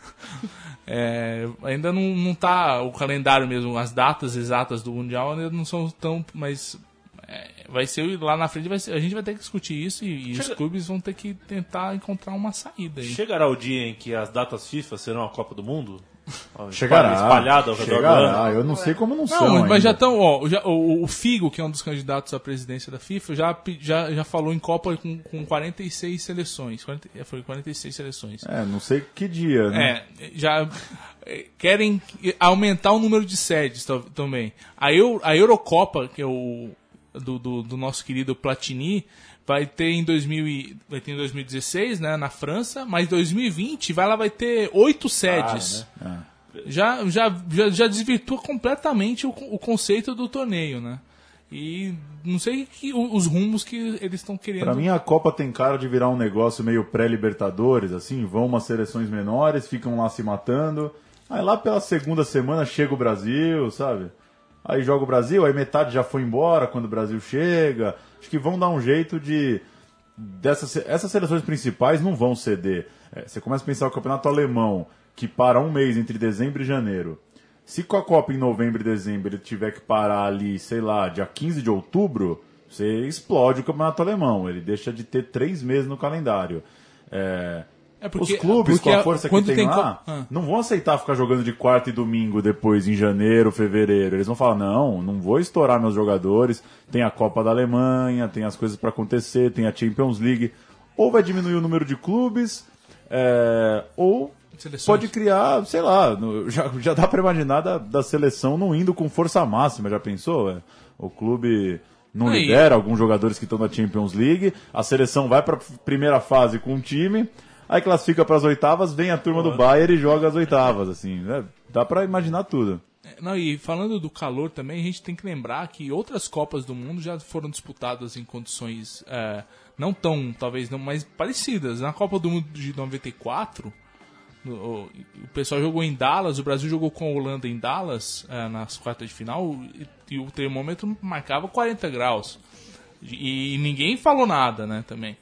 É, ainda não, não tá o calendário mesmo, as datas exatas do Mundial ainda não são tão, mas é, vai ser lá na frente, vai ser, a gente vai ter que discutir isso e, e os Chega- clubes vão ter que tentar encontrar uma saída aí. Chegará o dia em que as datas FIFA serão a Copa do Mundo? Chegará. Espalhada ao redor do ano? Chegará. Eu não sei como não, são Não, mas ainda. já estão, ó, já- o, o Figo, que é um dos candidatos à presidência da FIFA, já, pe- já, já falou em Copa com, com quarenta e seis seleções, quarenta, foi quarenta e seis seleções. É, não sei que dia, né? É, já é, querem aumentar o número de sedes ta- também. A, Eu, a Eurocopa, que é o do, do, do nosso querido Platini, vai ter em dois mil e, vai ter em dois mil e dezesseis, né, na França, mas dois mil e vinte vai, ela vai ter oito sedes. né? Já, já, já, já desvirtua completamente o, o conceito do torneio, né? E não sei que, os rumos que eles estão querendo. Pra mim a Copa tem cara de virar um negócio meio pré-libertadores, assim, vão umas seleções menores, ficam lá se matando, aí lá pela segunda semana chega o Brasil, sabe? Aí joga o Brasil, aí metade já foi embora quando o Brasil chega. Acho que vão dar um jeito de... Dessas, essas seleções principais não vão ceder. É, você começa a pensar o campeonato alemão, que para um mês entre dezembro e janeiro. Se com a Copa em novembro e dezembro ele tiver que parar ali, sei lá, dia quinze de outubro, você explode o campeonato alemão. Ele deixa de ter três meses no calendário. É, É porque- os clubes, porque com a força que quando tem, tem lá, co- ah. não vão aceitar ficar jogando de quarta e domingo depois, em janeiro, fevereiro. Eles vão falar, não, não vou estourar meus jogadores. Tem a Copa da Alemanha, tem as coisas para acontecer, tem a Champions League. Ou vai diminuir o número de clubes, é, ou Seleções. pode criar, sei lá, no- já, já dá para imaginar da, da seleção não indo com força máxima, já pensou? É, o clube não Aí. libera alguns jogadores que estão na Champions League, a seleção vai para primeira fase com um time, aí classifica para as oitavas, vem a turma do Bayern e joga as oitavas, assim, né? Dá para imaginar tudo. Não, e falando do calor também, a gente tem que lembrar que outras Copas do Mundo já foram disputadas em condições é, não tão, talvez não, mais parecidas. Na Copa do Mundo de noventa e quatro, no- o, o pessoal jogou em Dallas, o Brasil jogou com a Holanda em Dallas é, nas quartas de final e, e o termômetro marcava quarenta graus. E, e ninguém falou nada, né, também.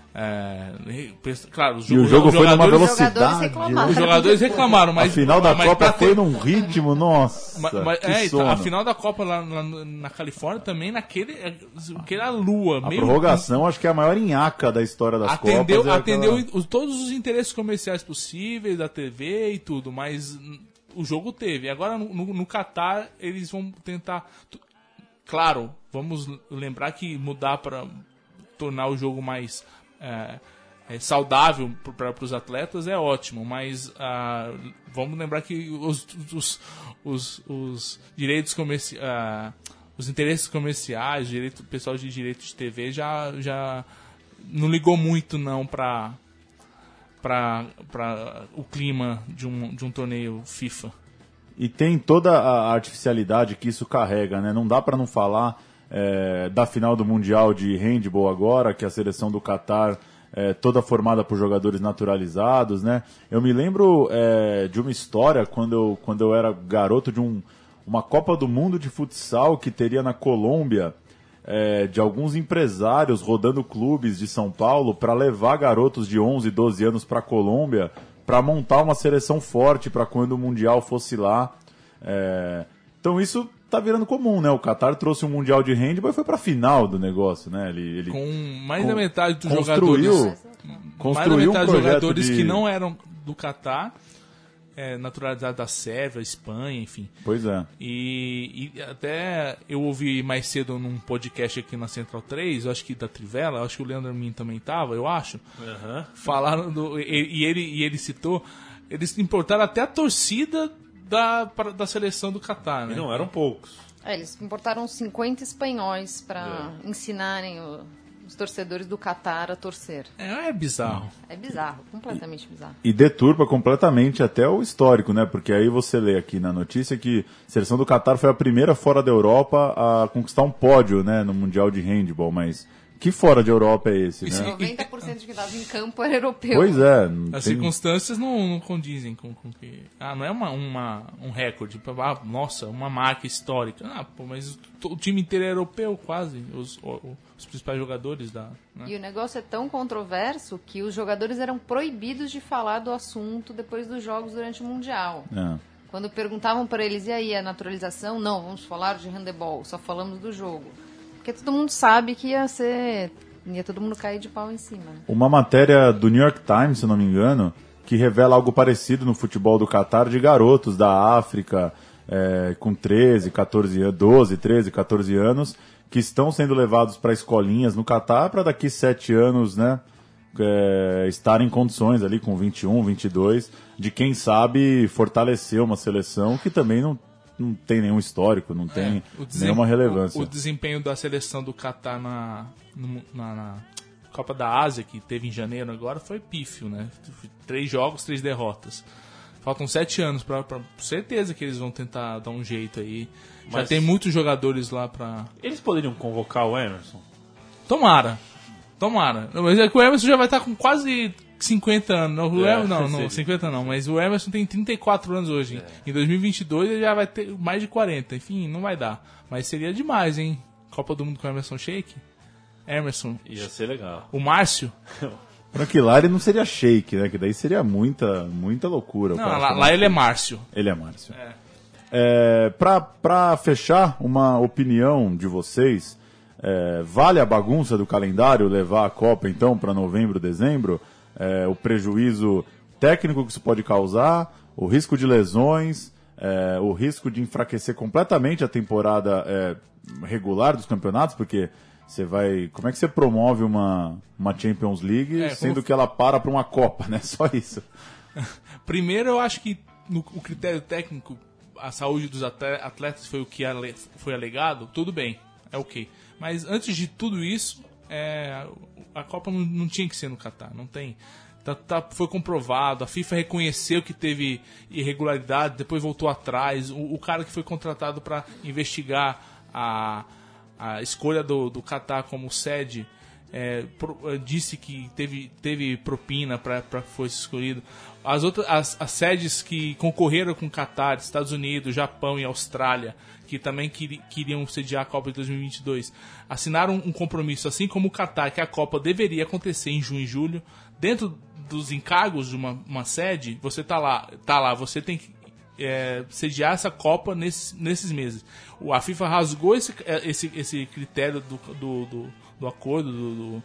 É, claro, os E o jo- jogo os foi numa jogadores- Os jogadores velocidade. reclamaram. Os jogadores reclamaram, mas a final da mas Copa pra foi ter- num ritmo, nossa, mas, mas- que é, então, sono. a final da Copa lá na, na Califórnia também naquele aquela lua A meio prorrogação acho que é a maior nhaca da história das atendeu Copas. é atendeu aquela- os- todos os interesses comerciais possíveis da T V e tudo, mas hum, o jogo teve. Agora no, no, no Catar eles vão tentar, tu- claro, vamos lembrar que mudar para tornar o jogo mais é, é, saudável para os atletas é ótimo, mas ah, vamos lembrar que os, os, os, os direitos comerciais, os interesses comerciais, o direito, o pessoal de direito de T V já, já não ligou muito não para para o clima de um, de um torneio FIFA. E tem toda a artificialidade que isso carrega, né? Não dá para não falar é, da final do Mundial de Handball agora, que a seleção do Catar é toda formada por jogadores naturalizados, né? Eu me lembro é, de uma história quando eu, quando eu era garoto de um, uma Copa do Mundo de futsal que teria na Colômbia, é, de alguns empresários rodando clubes de São Paulo para levar garotos de onze, doze anos para a Colômbia para montar uma seleção forte para quando o Mundial fosse lá. É, então isso tá virando comum, né? O Qatar trouxe um Mundial de Handball e foi para a final do negócio, né? Ele, ele Com mais con- da metade dos construiu, jogadores mais da construiu um metade dos projeto jogadores de... que não eram do Catar, é, naturalizados da Sérvia, Espanha, enfim. Pois é. E, e até eu ouvi mais cedo num podcast aqui na Central três, eu acho que da Trivela, eu acho que o Leandro Min também tava, eu acho. Aham. Falaram do. E, e ele, e ele citou, eles importaram até a torcida da, pra- da seleção do Catar, né? E não eram poucos. É, eles importaram cinquenta espanhóis para ensinarem o- os torcedores do Catar a torcer. É, é bizarro. É bizarro, completamente bizarro. E deturpa completamente até o histórico, né? Porque aí você lê aqui na notícia que a seleção do Qatar foi a primeira fora da Europa a conquistar um pódio, né, no Mundial de Handball, mas que fora de Europa é esse, né? noventa por cento de quem estava em campo era europeu. Pois é. As tem- circunstâncias não, não condizem com, com que... Ah, não é uma, uma, um recorde. Ah, nossa, uma marca histórica. Ah, pô, mas o, o time inteiro é europeu, quase. Os, o, os principais jogadores da... Né? E o negócio é tão controverso que os jogadores eram proibidos de falar do assunto depois dos jogos durante o Mundial. É. Quando perguntavam para eles, e aí, a naturalização? Não, vamos falar de handebol, só falamos do jogo. Porque todo mundo sabe que ia ser... ia todo mundo cair de pau em cima. Né? Uma matéria do New York Times, se não me engano, que revela algo parecido no futebol do Catar de garotos da África é, com treze, quatorze anos, doze, treze, quatorze anos, que estão sendo levados para escolinhas no Catar para daqui sete anos, né, é, estarem em condições ali com vinte e um, vinte e dois, de quem sabe fortalecer uma seleção que também não, não tem nenhum histórico, não tem É, o desem- nenhuma relevância. O, o desempenho da seleção do Catar na, no- na, na Copa da Ásia, que teve em janeiro agora, foi pífio, né? Três jogos, três derrotas. Faltam sete anos, pra, pra certeza que eles vão tentar dar um jeito aí. Já Mas- tem muitos jogadores lá pra... Eles poderiam convocar o Emerson? Tomara, tomara. Não, mas é que o Emerson já vai estar com quase cinquenta anos. Não, o É, Emerson, não, não, seria. cinquenta não, mas o Emerson tem trinta e quatro anos hoje. É. Em dois mil e vinte e dois ele já vai ter mais de quarenta. Enfim, não vai dar. Mas seria demais, hein? Copa do Mundo com o Emerson Sheik. Emerson. Ia ser legal. O Márcio. Para que lá ele não seria shake, né? Que daí seria muita, muita loucura. o Não, cara lá, chamar lá ele é shake. Márcio. Ele é Márcio. É. É, pra, pra fechar, uma opinião de vocês, é, vale a bagunça do calendário levar a Copa, então, para novembro, dezembro? É, o prejuízo técnico que isso pode causar, o risco de lesões, é, o risco de enfraquecer completamente a temporada é, regular dos campeonatos, porque você vai... Como é que você promove uma, uma Champions League, É, sendo como- que ela para para uma Copa, né? Só isso. Primeiro, eu acho que no, o critério técnico, a saúde dos atle- atletas foi o que ale- foi alegado, tudo bem, é ok. Mas antes de tudo isso, é, a Copa não, não tinha que ser no Catar, não tem. Tá, tá- foi comprovado, a FIFA reconheceu que teve irregularidade, depois voltou atrás. O, o cara que foi contratado para investigar a, a escolha do, do Catar como sede é, pro- eh, disse que teve, teve propina para foi escolhido. As, outras, as, as sedes que concorreram com o Catar, Estados Unidos, Japão e Austrália, que também queri, queriam sediar a Copa de dois mil e vinte e dois, assinaram um compromisso, assim como o Catar, que a Copa deveria acontecer em junho e julho. Dentro dos encargos de uma, uma sede, você tá lá, tá lá, você tem que é, sediar essa Copa nesses, nesses meses. O, a FIFA rasgou esse, esse, esse critério do, do, do, do acordo do, do,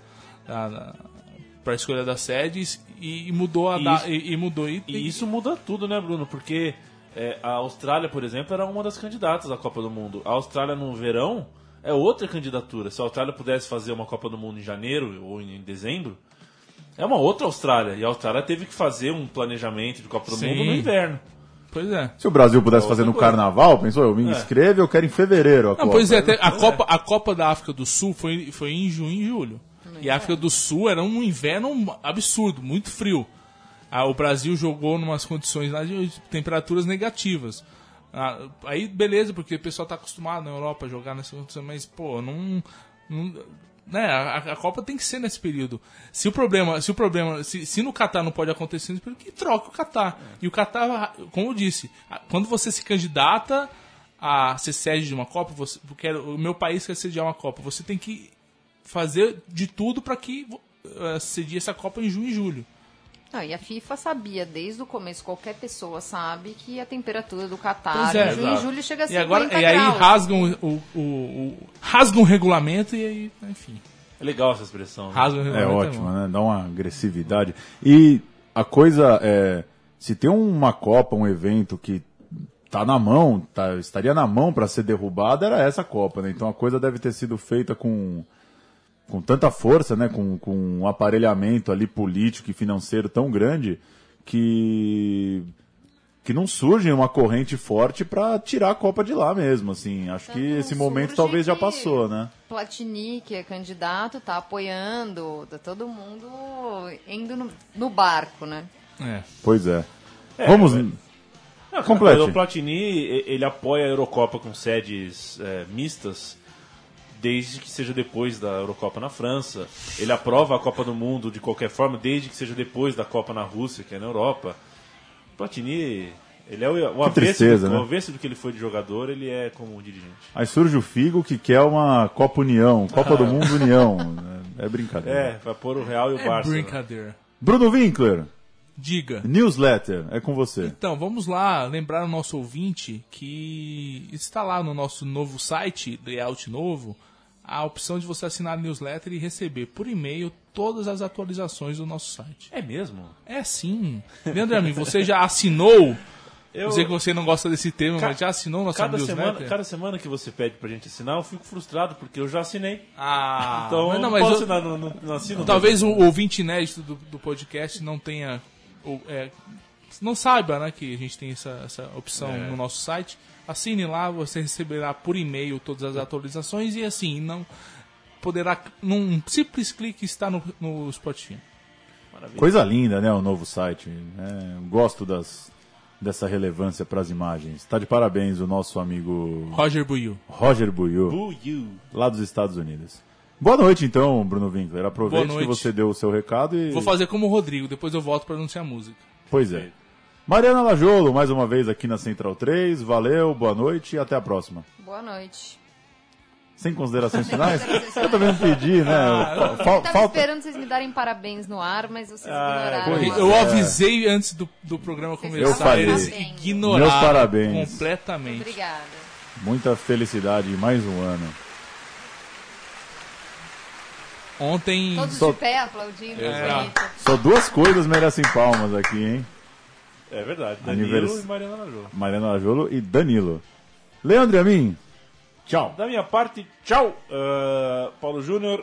para a escolha das sedes e, e mudou a E da, isso- e, e mudou e, E isso muda tudo, né, Bruno? Porque é, a Austrália, por exemplo, era uma das candidatas à Copa do Mundo. A Austrália no verão é outra candidatura. Se a Austrália pudesse fazer uma Copa do Mundo em janeiro ou em dezembro, é uma outra Austrália. E a Austrália teve que fazer um planejamento de Copa do Sim. Mundo no inverno. Pois é. Se o Brasil pudesse É fazer outra no coisa. carnaval, pensou, eu me inscrevo, eu quero em fevereiro a Não, Copa. pois é, até a, Copa, a Copa da África do Sul foi, foi em junho e julho. E a África do Sul era um inverno absurdo, muito frio. Ah, o Brasil jogou em umas condições lá de temperaturas negativas. Ah, aí beleza, porque o pessoal está acostumado na Europa a jogar nessas condições, mas pô, não. não né, a, a Copa tem que ser nesse período. Se o problema, se o problema, se, se no Catar não pode acontecer nesse período, que troque o Catar. E o Catar, como eu disse, a- quando você se candidata a ser sede de uma Copa, você, porque o meu país quer sediar uma Copa, você tem que fazer de tudo para que uh, sedie essa Copa em junho e julho. Não, e a FIFA sabia desde o começo, qualquer pessoa sabe que a temperatura do Catar Pois é, em junho exato. e julho chega a E cinquenta agora e aí graus. rasgam o, o, o rasgam o regulamento e aí, enfim, É legal essa expressão. Né? rasgam o É regulamento. ótimo, bom. né? Dá uma agressividade. E a coisa é, se tem uma Copa, um evento que tá na mão, tá, estaria na mão para ser derrubada, era essa Copa, né? Então a coisa deve ter sido feita com com tanta força, né? Com, com um aparelhamento ali político e financeiro tão grande que que não surge uma corrente forte para tirar a Copa de lá mesmo, assim. Acho que Não esse momento surge talvez já que passou, né? Platini, que é candidato, tá apoiando, tá todo mundo indo no, no barco, né? É. Pois é. É, Vamos. é. Não, Complete. O Platini, e- ele apoia a Eurocopa com sedes é, mistas desde que seja depois da Eurocopa na França. Ele aprova a Copa do Mundo de qualquer forma, desde que seja depois da Copa na Rússia, que é na Europa. Platini, ele é o, o, avesso, tristeza, do, né? o avesso do que ele foi de jogador, ele é como dirigente. Aí surge o Figo que quer uma Copa União, Copa do Mundo União. É brincadeira. É, vai pôr o Real e o É Barça. brincadeira. Bruno Winkler, Diga. newsletter, é com você. Então, vamos lá lembrar o nosso ouvinte que está lá no nosso novo site, layout novo, a opção de você assinar a newsletter e receber por e-mail todas as atualizações do nosso site. É mesmo? É sim. Leandro Amin, você já assinou? Eu... Sei que você não gosta desse termo, Ca- mas já assinou nossa Cada newsletter? semana, cada semana que você pede pra gente assinar, eu fico frustrado, porque eu já assinei. Ah, Então mas eu não, não mas posso eu- assinar, não, não, não assino. talvez o ouvinte inédito do, do podcast não tenha... ou, é, não saiba, né, que a gente tem essa, essa opção É. no nosso site. Assine lá, você receberá por e-mail todas as atualizações e assim, não poderá, num simples clique, estar no, no Spotify. Maravilha. Coisa linda, né, o novo site. É, gosto das, dessa relevância para as imagens. Está de parabéns o nosso amigo Roger Buiu. Roger Buiu, Boo you. lá dos Estados Unidos. Boa noite, então, Bruno Winkler. Aproveite Boa que noite. você deu o seu recado e... Vou fazer como o Rodrigo, depois eu volto para anunciar a música. Pois é. Mariana Lajolo, mais uma vez aqui na Central três. Valeu, boa noite e até a próxima. Boa noite. Sem considerações finais? considerações Eu também pedi, né? Eu Fal- tava falta... esperando vocês me darem parabéns no ar, mas vocês ignoraram. pois a- Eu é. avisei antes do, do programa Vocês começar, falei. eles Parabéns. ignoraram Meus parabéns. completamente. Obrigada. Muita felicidade e mais um ano. Ontem... Todos Só- de pé aplaudindo. É. bonito. Só duas coisas merecem palmas aqui, hein? É verdade. Danilo Anivers- e Mariana Lajolo. Mariana Lajolo e Danilo. Leandro Amin, tchau. Da minha parte, tchau. Ah, Paulo Júnior,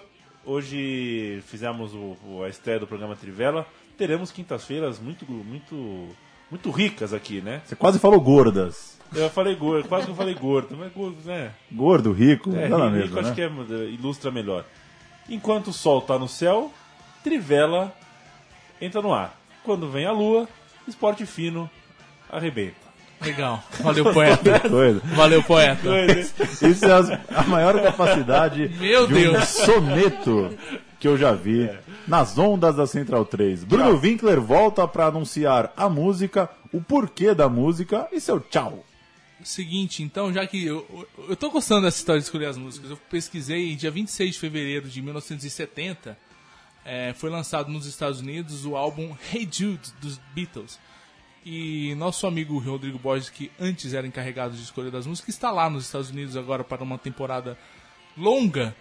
hoje fizemos o, o- a estreia do programa Trivela. Teremos quintas-feiras muito, muito, muito ricas aqui, né? Você quase falou gordas. Eu falei gordo, quase que eu falei gordo, mas gordo, né? Gordo, rico, É, dá na rico, mesma, acho né? que é, eh, ilustra melhor. Enquanto o sol tá no céu, Trivela entra no ar. Quando vem a lua, Esporte Fino arrebenta. Legal. Valeu, poeta. Coisa. Valeu, poeta. Isso é as- a maior capacidade Meu de um Deus. soneto que eu já vi nas ondas da Central três. Bruno Winkler volta para anunciar a música, o porquê da música e seu tchau. Seguinte, então, já que eu, eu, eu tô gostando dessa história de escolher as músicas, eu pesquisei, dia vinte e seis de fevereiro de mil novecentos e setenta, é, foi lançado nos Estados Unidos o álbum Hey Jude, dos Beatles. E nosso amigo Rodrigo Borges, que antes era encarregado de escolha das músicas, está lá nos Estados Unidos agora para uma temporada longa.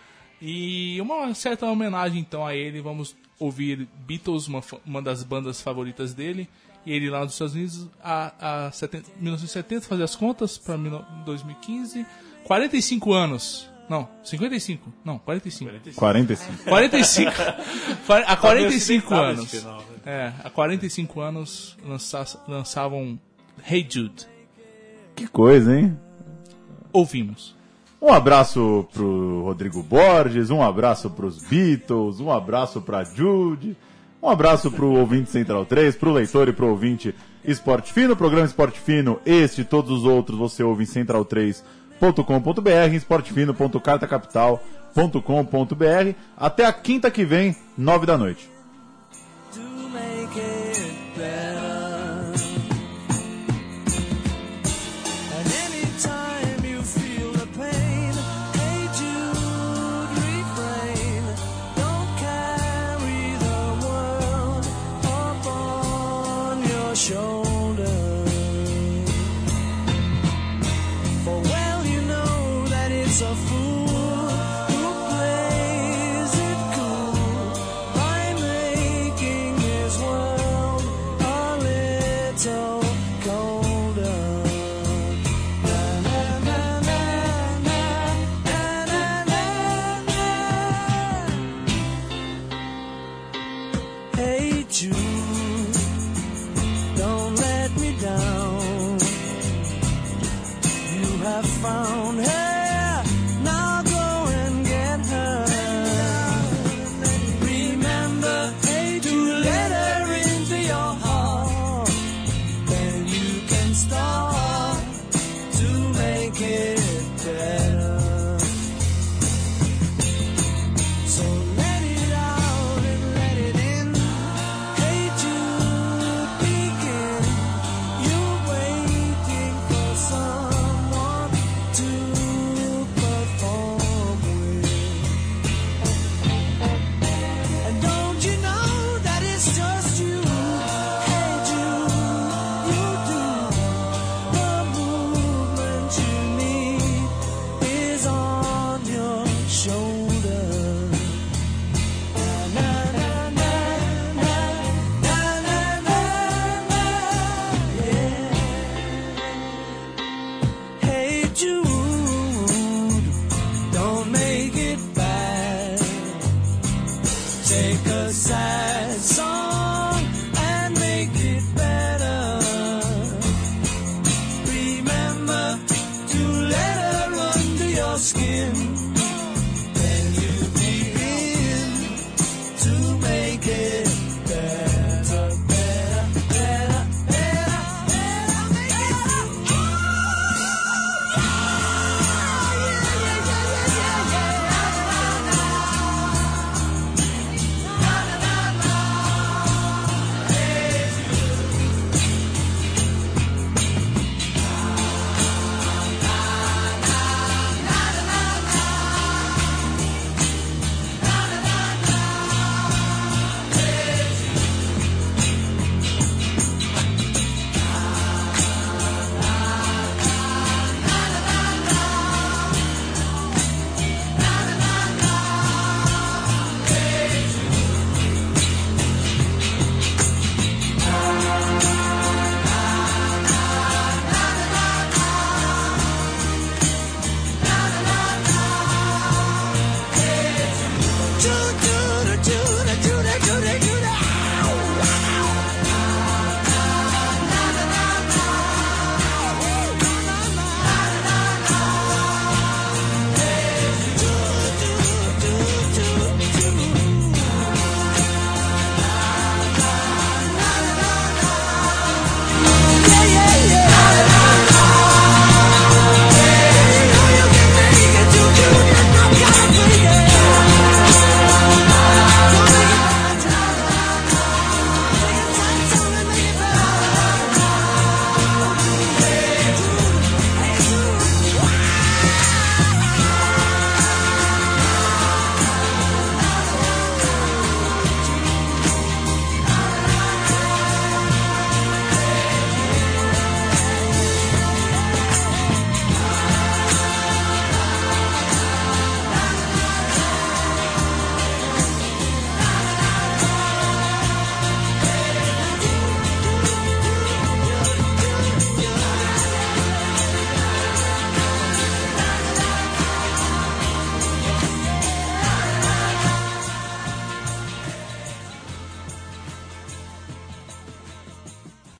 E uma certa homenagem então a ele, vamos ouvir Beatles, uma, fa- uma das bandas favoritas dele. E ele lá nos Estados Unidos, a, a setenta, mil novecentos e setenta, fazer as contas para dois mil e quinze, quarenta e cinco anos. Não, cinquenta e cinco. Não, quarenta e cinco. quarenta e cinco. quarenta e cinco. Há quarenta e cinco Tá meio anos. acidentável esse final, né? É, há quarenta e cinco anos lança, lançavam Hey Jude. Que coisa, hein? Ouvimos. Um abraço pro Rodrigo Borges, um abraço pros Beatles, um abraço pra Jude, um abraço pro ouvinte Central três, pro leitor e pro ouvinte Esporte Fino, programa Esporte Fino, este e todos os outros você ouve em central três ponto com ponto b r, esportefino ponto carta capital ponto com ponto b r. Até a quinta que vem, nove da noite. to make it better. And anytime you feel the pain, hey Jude, refrain. Don't carry the world up on your shoulder. For well you know that it's a fool who plays it cool by making his world a little colder. Na, na, na, na, na, na, na, na. Hey Jude, don't let me down. You have found her skin.